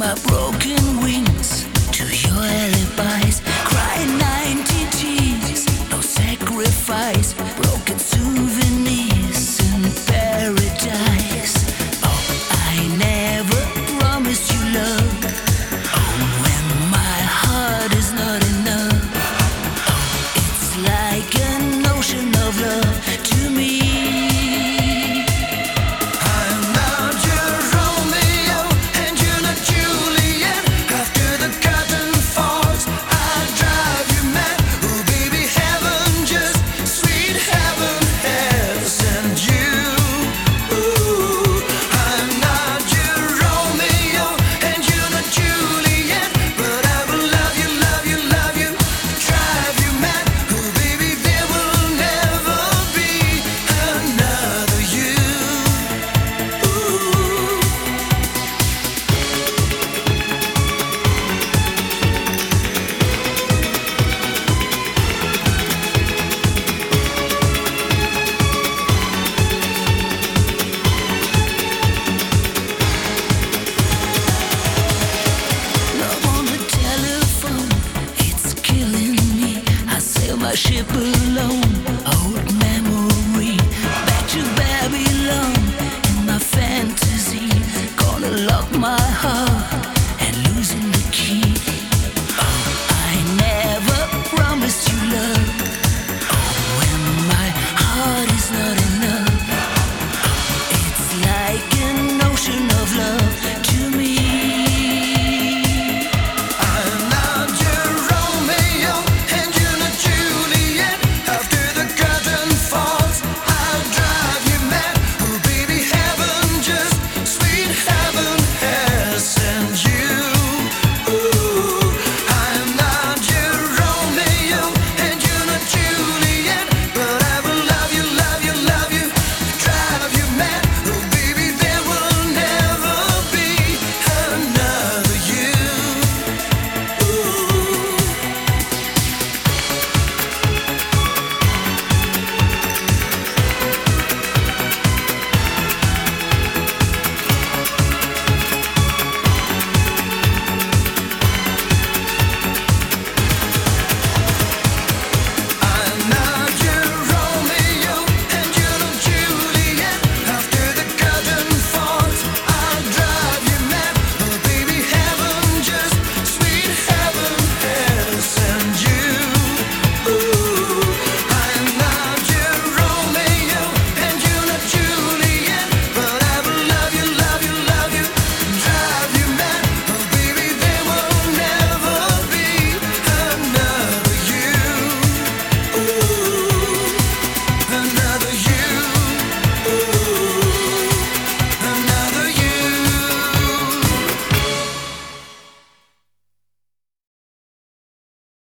our broken wings to your alibis. Crying 90 tears, no sacrifice. Broken souvenirs in paradise. Oh, I never promised you love. Oh, when my heart is not enough. Oh, it's like an ocean of love to me. My ship alone, old memory, back to Babylon in my fantasy. Gonna lock my heart